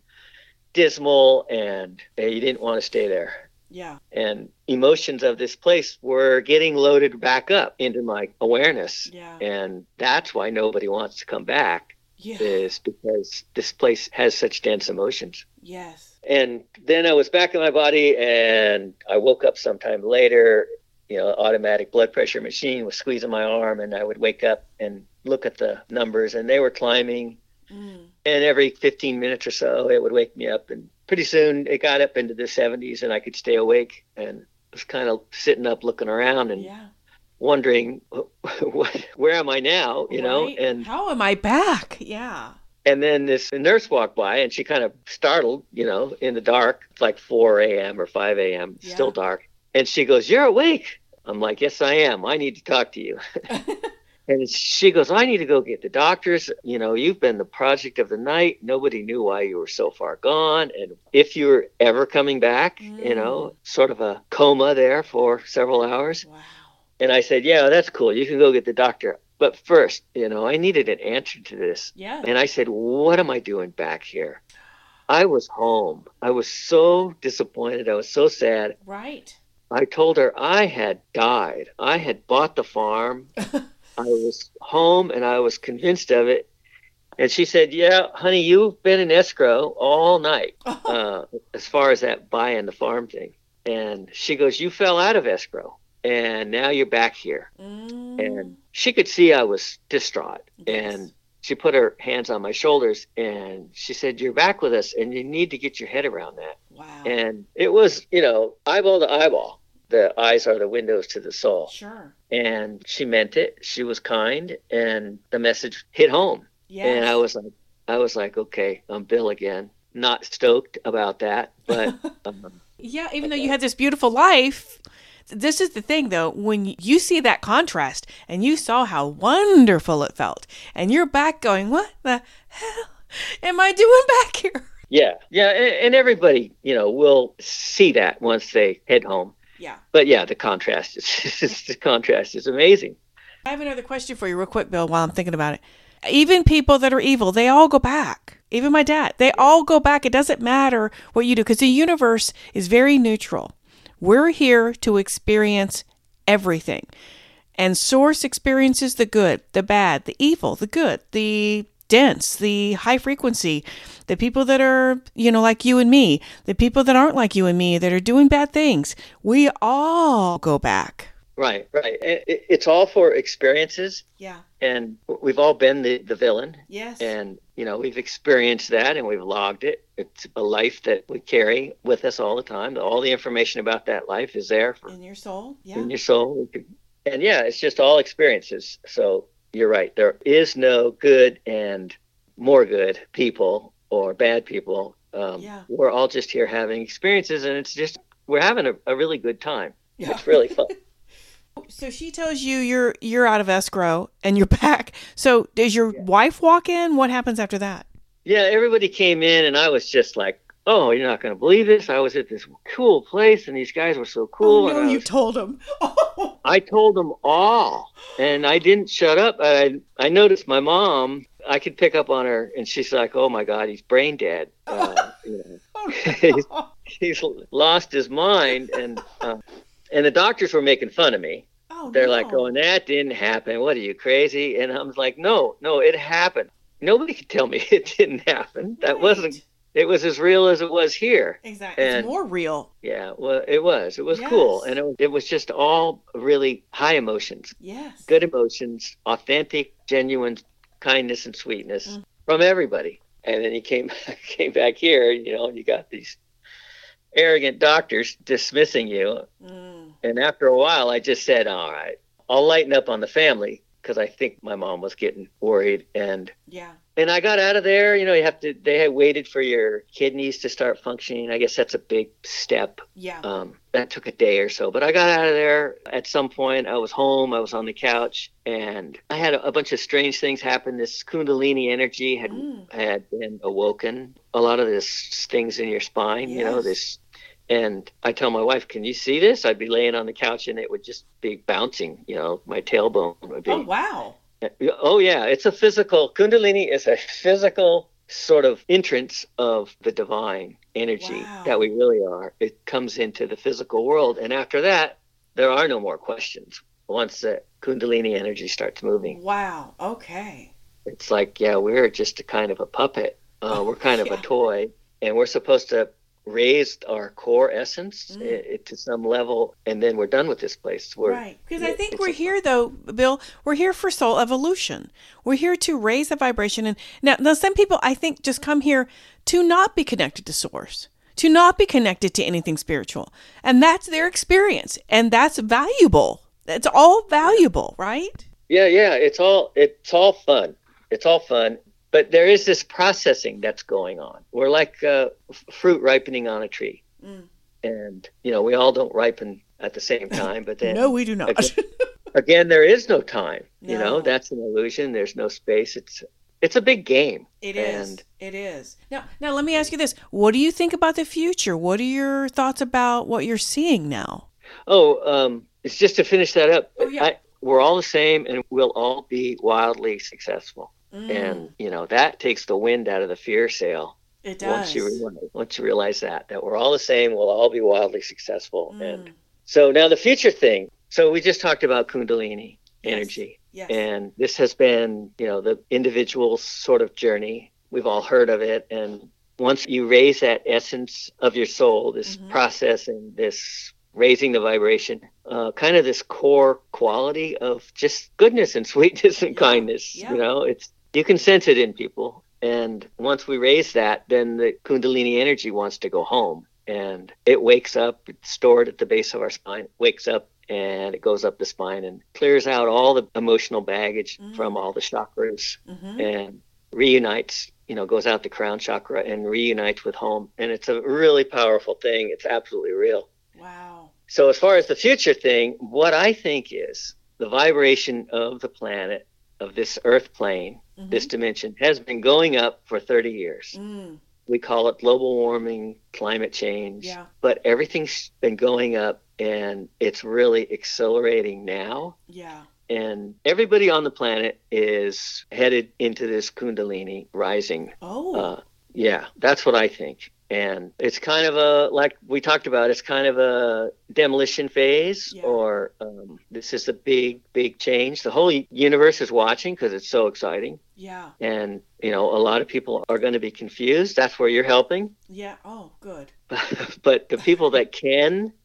B: dismal, and you didn't want to stay there.
A: Yeah.
B: And emotions of this place were getting loaded back up into my awareness.
A: Yeah.
B: And that's why nobody wants to come back,
A: Yeah.
B: is because this place has such dense emotions.
A: Yes.
B: And then I was back in my body, and I woke up sometime later. You know, automatic blood pressure machine was squeezing my arm, and I would wake up and look at the numbers, and they were climbing.
A: Mm.
B: And every fifteen minutes or so, it would wake me up. And pretty soon it got up into the seventies, and I could stay awake. And was kind of sitting up looking around and
A: Yeah.
B: wondering, what, where am I now? You know,
A: Right?
B: and
A: How am I back? Yeah.
B: and then this nurse walked by, and she kind of startled, you know, in the dark. It's like four a.m. or five a.m. It's
A: Yeah.
B: still dark. And she goes, "You're awake." I'm like, "Yes, I am. I need to talk to you." And she goes, "I need to go get the doctors. You know, you've been the project of the night. Nobody knew why you were so far gone. And if you were ever coming back, you know, sort of a coma there for several hours."
A: Wow.
B: And I said, "Yeah, that's cool. You can go get the doctor. But first, you know, I needed an answer to this."
A: Yeah.
B: And I said, "What am I doing back here?" I was home. I was so disappointed. I was so sad.
A: Right.
B: I told her I had died. I had bought the farm. I was home, and I was convinced of it. And she said, "Yeah, honey, you've been in escrow all night uh, as far as that buying the farm thing." And she goes, "You fell out of escrow, and now you're back here."
A: Mm.
B: And she could see I was distraught.
A: Yes.
B: And she put her hands on my shoulders, and she said, "You're back with us, and you need to get your head around that."
A: Wow.
B: And it was, you know, eyeball to eyeball. The eyes are the windows to the soul.
A: Sure.
B: And she meant it. She was kind, and the message hit home.
A: Yes.
B: And I was like, I was like, okay, I'm Bill again. Not stoked about that, but um,
A: Yeah, even though you had this beautiful life, this is the thing though, when you see that contrast and you saw how wonderful it felt, and you're back going, what the hell am I doing back here?
B: yeah, yeah, and, and everybody, you know, will see that once they head home.
A: Yeah.
B: But yeah, the contrast is the contrast is amazing.
A: I have another question for you real quick, Bill, while I'm thinking about it. Even people that are evil, they all go back. Even my dad, they all go back. It doesn't matter what you do, because the universe is very neutral. We're here to experience everything. And Source experiences the good, the bad, the evil, the good, the dense, the high frequency, the people that are, you know, like you and me, the people that aren't like you and me, that are doing bad things. We all go back.
B: Right, right. It, it- it's all for experiences,
A: Yeah.
B: and we've all been the, the villain,
A: Yes.
B: and you know we've experienced that, and we've logged it. It's a life that we carry with us all the time. All the information about that life is there for
A: In your soul. Yeah.
B: in your soul. We could- And yeah, it's just all experiences. So you're right. There is no good and more good people or bad people. Um,
A: Yeah.
B: We're all just here having experiences, and it's just we're having a, a really good time.
A: Yeah.
B: It's really fun.
A: So she tells you you're you're out of escrow and you're back. So does your
B: Yeah.
A: wife walk in? What happens after that?
B: Yeah, everybody came in, and I was just like, "Oh, you're not going to believe this! I was at this cool place, and these guys were so cool."
A: Oh no,
B: and I
A: you
B: was,
A: told him. Oh.
B: I told them all, and I didn't shut up. I I noticed my mom. I could pick up on her, and she's like, "Oh my God, he's brain dead. Uh, you know,
A: Oh,
B: he's,
A: no.
B: he's lost his mind." And uh, and the doctors were making fun of me.
A: Oh,
B: They're
A: no.
B: like, "Going, that didn't happen. What are you, crazy?" And I was like, "No, no, it happened. Nobody could tell me it didn't happen. That
A: Right.
B: wasn't. It was as real as it was here."
A: Exactly.
B: And
A: It's more real.
B: yeah, well, it was. It was cool,
A: Yes.
B: and it was, it was just all really high emotions,
A: Yes.
B: good emotions, authentic, genuine kindness and sweetness
A: Mm.
B: from everybody. And then he came came back here, you know, and you got these arrogant doctors dismissing you.
A: Mm.
B: And after a while, I just said, "All right, I'll lighten up on the family," because I think my mom was getting worried. And
A: Yeah.
B: and I got out of there. You know, you have to. They had waited for your kidneys to start functioning. I guess that's a big step.
A: Yeah.
B: Um, that took a day or so, but I got out of there. At some point, I was home. I was on the couch, and I had a, a bunch of strange things happen. This Kundalini energy had
A: Mm.
B: had been awoken. A lot of this things in your spine, you know,
A: Yes.
B: this. And I tell my wife, "Can you see this?" I'd be laying on the couch, and it would just be bouncing. You know, my tailbone would be.
A: Oh, wow.
B: Oh yeah, it's a physical. Kundalini is a physical sort of entrance of the divine energy
A: Wow.
B: that we really are. It comes into the physical world, and after that, there are no more questions. Once the Kundalini energy starts moving,
A: Wow. Okay.
B: it's like, yeah, we're just a kind of a puppet. Uh, we're kind of
A: Yeah.
B: a toy, and we're supposed to raise our core essence
A: Mm.
B: i- i- to some level, and then we're done with this place. We're,
A: Right. Because I think
B: it's
A: we're
B: a-
A: here, though, Bill, we're here for soul evolution. We're here to raise the vibration. And now, now, some people, I think, just come here to not be connected to source, to not be connected to anything spiritual. And that's their experience. And that's valuable. That's all valuable, right?
B: Yeah, yeah, it's all it's all fun. It's all fun, but there is this processing that's going on. We're like uh, f- fruit ripening on a tree,
A: Mm.
B: and you know we all don't ripen at the same time. But then
A: No, we do not.
B: again, again, there is no time. You know,
A: No.
B: that's an illusion. There's no space. It's it's a big game.
A: It is.
B: And-
A: It is. Now, now let me ask you this. What do you think about the future? What are your thoughts about what you're seeing now?
B: Oh, um, it's just to finish that up.
A: Oh, yeah.
B: I, we're all the same, and we'll all be wildly successful.
A: Mm,
B: And you know that takes the wind out of the fear sail.
A: it does.
B: Once you realize, once you realize that that we're all the same, we'll all be wildly successful.
A: Mm,
B: And so now the future thing. So we just talked about Kundalini
A: Yes.
B: energy,
A: yes.
B: and this has been, you know, the individual sort of journey. We've all heard of it, and once you raise that essence of your soul, this
A: Mhm.
B: process and this raising the vibration, uh, kind of this core quality of just goodness and sweetness and
A: Yeah,
B: kindness.
A: yeah.
B: You know, it's you can sense it in people. And once we raise that, then the Kundalini energy wants to go home, and it wakes up. It's stored at the base of our spine. Wakes up and it goes up the spine and clears out all the emotional baggage
A: Mm.
B: from all the chakras
A: Mhm.
B: and reunites. You know, goes out the crown chakra and reunites with home. And it's a really powerful thing. It's absolutely real.
A: Wow.
B: So as far as the future thing, what I think is the vibration of the planet, of this earth plane,
A: Mhm.
B: this dimension, has been going up for thirty years.
A: Mm,
B: We call it global warming, climate change,
A: Yeah.
B: but everything's been going up, and it's really accelerating now.
A: yeah.
B: And everybody on the planet is headed into this Kundalini rising.
A: Oh.
B: Uh, yeah, that's what I think. And it's kind of a, like we talked about, it's kind of a demolition phase,
A: Yeah.
B: or um, this is the big, big change. The whole universe is watching because it's so exciting.
A: yeah.
B: And, you know, a lot of people are going to be confused. That's where you're helping.
A: Yeah. Oh, good.
B: But the people that can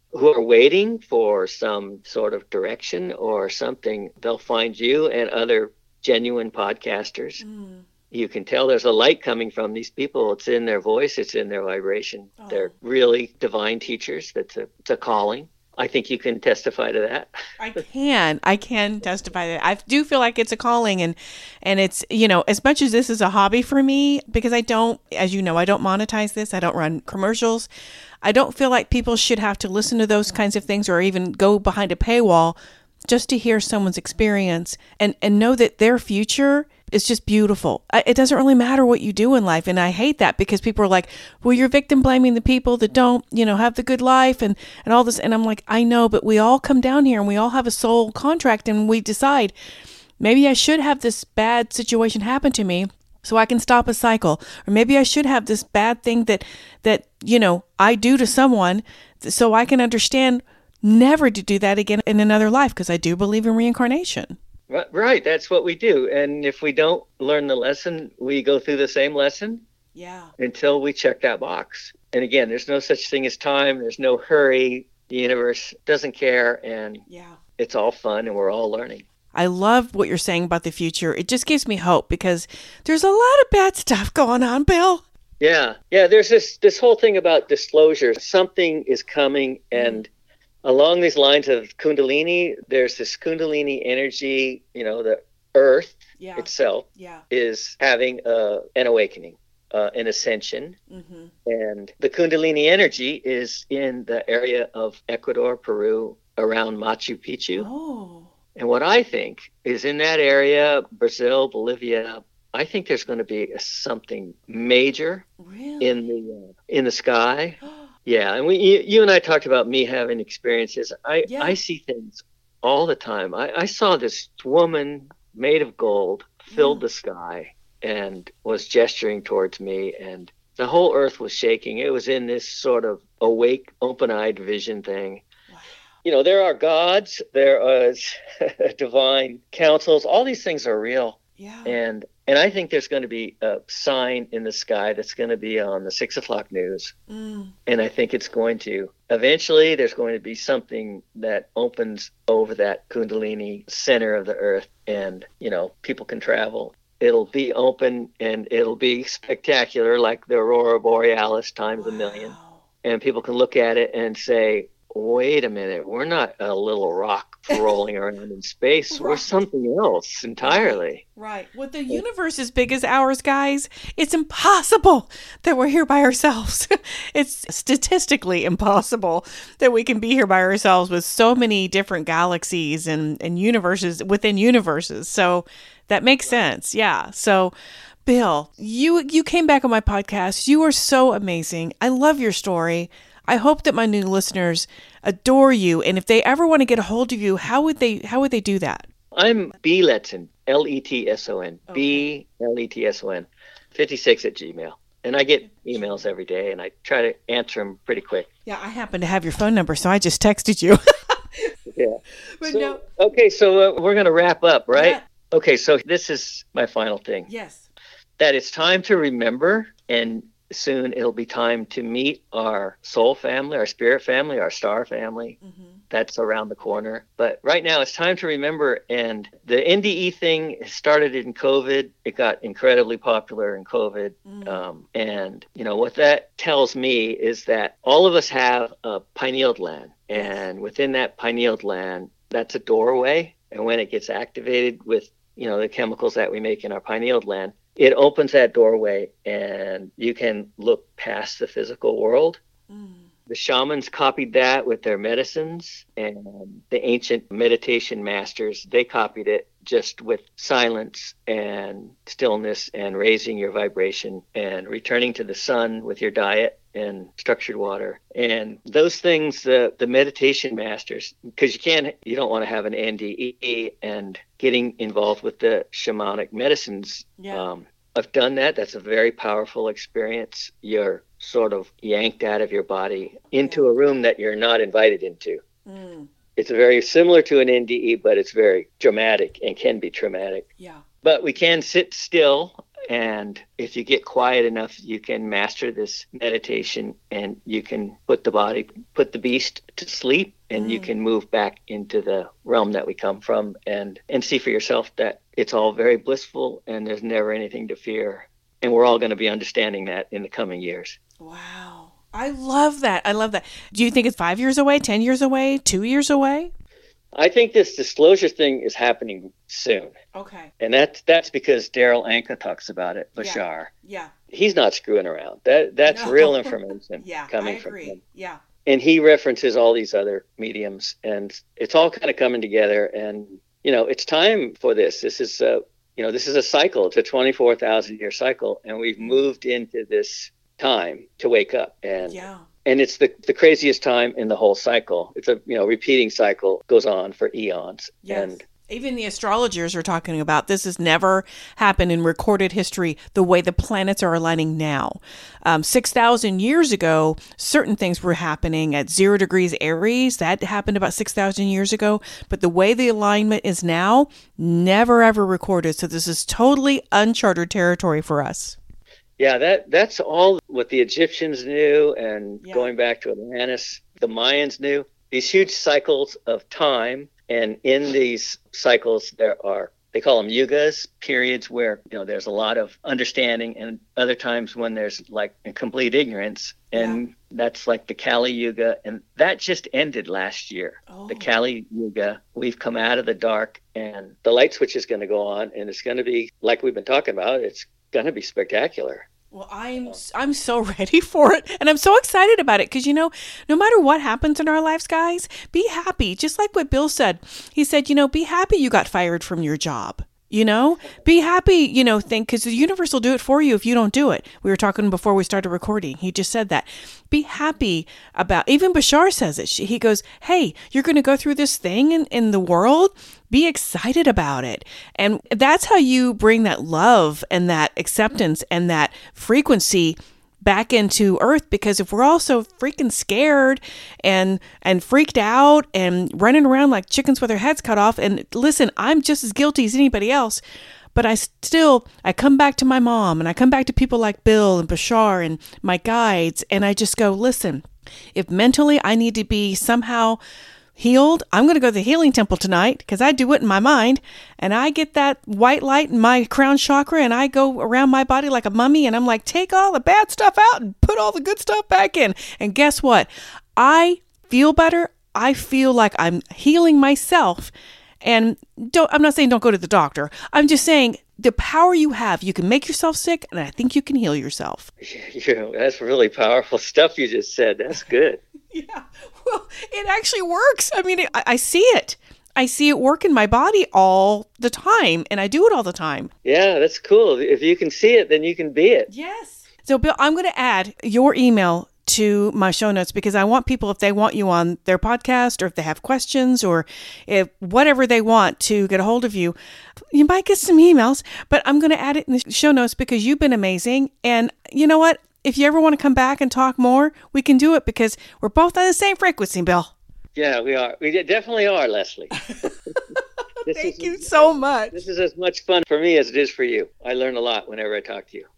B: who are waiting for some sort of direction or something, they'll find you and other genuine podcasters. Mm. You can tell there's a light coming from these people. It's in their voice. It's in their vibration. Oh. They're really divine teachers. That's a, it's a calling. I think you can testify to that.
A: I can. I can testify to that. I do feel like it's a calling, and and it's, you know, as much as this is a hobby for me, because I don't, as you know, I don't monetize this. I don't run commercials. I don't feel like people should have to listen to those kinds of things or even go behind a paywall just to hear someone's experience and, and know that their future is just beautiful. It doesn't really matter what you do in life. And I hate that because people are like, well, you're victim blaming the people that don't, you know, have the good life and, and all this. And I'm like, I know, but we all come down here and we all have a soul contract and we decide maybe I should have this bad situation happen to me so I can stop a cycle. Or maybe I should have this bad thing that, that, you know, I do to someone so I can understand never to do that again in another life, because I do believe in reincarnation.
B: Right. That's what we do. And if we don't learn the lesson, we go through the same lesson
A: yeah.
B: until we check that box. And again, there's no such thing as time. There's no hurry. The universe doesn't care. And
A: yeah.
B: it's all fun and we're all learning.
A: I love what you're saying about the future. It just gives me hope because there's a lot of bad stuff going on, Bill.
B: Yeah. Yeah. There's this, this whole thing about disclosure. Something is coming, and along these lines of Kundalini, there's this Kundalini energy, you know, the earth
A: yeah.
B: itself
A: yeah.
B: is having uh, an awakening, uh, an ascension.
A: Mm-hmm.
B: And the Kundalini energy is in the area of Ecuador, Peru, around Machu Picchu.
A: Oh.
B: And what I think is in that area, Brazil, Bolivia, I think there's going to be something major
A: really?
B: in the uh, in the sky. Yeah, and we, you, you and I talked about me having experiences. I,
A: yeah.
B: I see things all the time. I, I saw this woman made of gold filled yeah. the sky and was gesturing towards me, and the whole earth was shaking. It was in this sort of awake, open-eyed vision thing.
A: Wow.
B: You know, there are gods, there is divine councils. All these things are real.
A: Yeah.
B: And and I think there's going to be a sign in the sky that's going to be on the six o'clock news.
A: Mm.
B: And I think it's going to, eventually there's going to be something that opens over that Kundalini center of the earth, and, you know, people can travel. It'll be open and it'll be spectacular, like the Aurora Borealis times
A: wow.
B: a million. And people can look at it and say, wait a minute, we're not a little rock rolling around in space. Right. We're something else entirely.
A: Right. With the universe as big as ours, guys, it's impossible that we're here by ourselves. It's statistically impossible that we can be here by ourselves with so many different galaxies and, and universes within universes. So that makes sense. Yeah. So Bill, you you came back on my podcast. You are so amazing. I love your story. I hope that my new listeners adore you. And if they ever want to get a hold of you, how would they how would they do that?
B: I'm B. Letson, L E T S O N,
A: okay.
B: B L E T S O N, fifty-six at Gmail. And I get emails every day, and I try to answer them pretty quick.
A: Yeah, I happen to have your phone number, so I just texted you.
B: yeah.
A: But
B: so,
A: no.
B: Okay, so uh, we're going to wrap up, right?
A: Yeah.
B: Okay, so this is my final thing.
A: Yes.
B: That it's time to remember, and soon it'll be time to meet our soul family, our spirit family, our star family. Mm-hmm. That's around the corner. But right now it's time to remember. And the N D E thing started in COVID. It got incredibly popular in COVID. Mm-hmm. Um, and, you know, what that tells me is that all of us have a pineal gland. And within that pineal gland, that's a doorway. And when it gets activated with, you know, the chemicals that we make in our pineal gland, it opens that doorway and you can look past the physical world. Mm. The shamans copied that with their medicines, and the ancient meditation masters, they copied it just with silence and stillness and raising your vibration and returning to the sun with your diet and structured water. And those things, the, the meditation masters, because you can't, you don't want to have an N D E, and getting involved with the shamanic medicines.
A: Yeah.
B: Um, I've done that. That's a very powerful experience. You're sort of yanked out of your body into a room that you're not invited into. Mm. It's very similar to an N D E, but it's very dramatic and can be traumatic.
A: Yeah.
B: But we can sit still And if you get quiet enough, you can master this meditation, and you can put the body, put the beast to sleep, and mm. you can move back into the realm that we come from, and, and see for yourself that it's all very blissful and there's never anything to fear. And we're all going to be understanding that in the coming years.
A: Wow. I love that. I love that. Do you think it's five years away, ten years away, two years away?
B: I think this disclosure thing is happening soon.
A: Okay.
B: And that's that's because Daryl Anka talks about it, Bashar.
A: Yeah. yeah.
B: He's not screwing around. That That's no. real information
A: yeah,
B: coming
A: I agree.
B: from him.
A: Yeah.
B: And he references all these other mediums, and it's all kind of coming together. And, you know, it's time for this. This is, uh, you know, this is a cycle. It's a twenty-four thousand year cycle, and we've moved into this time to wake up. And
A: yeah.
B: And it's the, the craziest time in the whole cycle. It's a, you know, repeating cycle, goes on for eons.
A: Yes.
B: And
A: even the astrologers are talking about this has never happened in recorded history the way the planets are aligning now. Um, six thousand years ago, certain things were happening at zero degrees Aries. That happened about six thousand years ago. But the way the alignment is now, never ever recorded. So this is totally uncharted territory for us.
B: Yeah, that that's all what the Egyptians knew, and
A: yeah.
B: going back to Atlantis, the Mayans knew. These huge cycles of time, and in these cycles there are, they call them yugas, periods where, you know, there's a lot of understanding, and other times when there's like complete ignorance, and yeah. that's like the Kali Yuga, and that just ended last year. Oh. The Kali Yuga, we've come out of the dark, and the light switch is going to go on, and it's going to be, like we've been talking about, it's going to be spectacular.
A: Well, I'm I'm so ready for it, and I'm so excited about it because, you know, no matter what happens in our lives, guys, be happy. Just like what Bill said. He said, you know, be happy you got fired from your job. You know, be happy, you know, think, because the universe will do it for you if you don't do it. We were talking before we started recording. He just said that. Be happy about, even Bashar says it. She, he goes, hey, you're going to go through this thing in, in the world. Be excited about it. And that's how you bring that love and that acceptance and that frequency back into Earth, because if we're all so freaking scared and and freaked out and running around like chickens with their heads cut off, and listen, I'm just as guilty as anybody else, but I still, I come back to my mom and I come back to people like Bill and Bashar and my guides, and I just go, listen, if mentally I need to be somehow healed, I'm going to go to the healing temple tonight because I do it in my mind, and I get that white light in my crown chakra, and I go around my body like a mummy, and I'm like, take all the bad stuff out and put all the good stuff back in. And guess what? I feel better. I feel like I'm healing myself. And don't, I'm not saying don't go to the doctor. I'm just saying the power you have, you can make yourself sick, and I think you can heal yourself.
B: Yeah, that's really powerful stuff you just said. That's good.
A: Yeah, well, it actually works. I mean, it, I, I see it. I see it work in my body all the time, and I do it all the time.
B: Yeah, that's cool. If you can see it, then you can be it.
A: Yes. So, Bill, I'm going to add your email to my show notes because I want people, if they want you on their podcast or if they have questions or if whatever they want to get a hold of you, you might get some emails, but I'm going to add it in the show notes because you've been amazing. And you know what? If you ever want to come back and talk more, we can do it because we're both on the same frequency, Bill.
B: Yeah, we are. We definitely are, Leslie.
A: Thank is, you so much.
B: This is as much fun for me as it is for you. I learn a lot whenever I talk to you.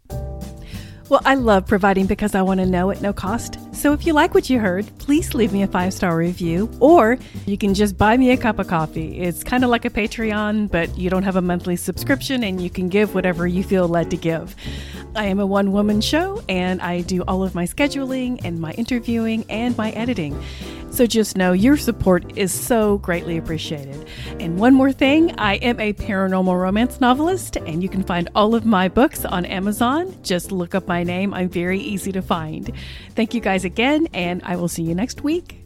A: Well, I love providing because I want to know at no cost. So if you like what you heard, please leave me a five-star review, or you can just buy me a cup of coffee. It's kind of like a Patreon, but you don't have a monthly subscription and you can give whatever you feel led to give. I am a one-woman show, and I do all of my scheduling and my interviewing and my editing. So just know your support is so greatly appreciated. And one more thing, I am a paranormal romance novelist, and you can find all of my books on Amazon. Just look up my name. I'm very easy to find. Thank you guys again, and I will see you next week.